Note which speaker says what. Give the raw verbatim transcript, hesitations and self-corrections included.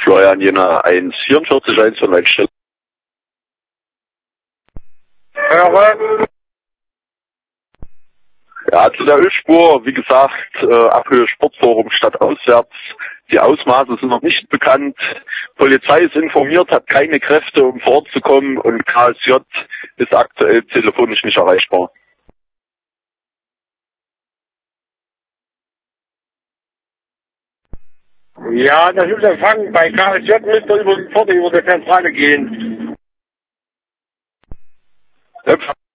Speaker 1: Florian Jena eins vierundvierzig eins von Leitstelle.
Speaker 2: Höre.
Speaker 1: Ja, zu der Ölspur, wie gesagt, äh, Abhöhe Sportforum Stadt auswärts. Die Ausmaße sind noch nicht bekannt. Polizei ist informiert, hat keine Kräfte, um vor Ort zu kommen, und K S J ist aktuell telefonisch nicht erreichbar.
Speaker 2: Ja, das ist empfangen. Bei K S J müsst ihr über, über die Zentrale gehen.
Speaker 1: Empfang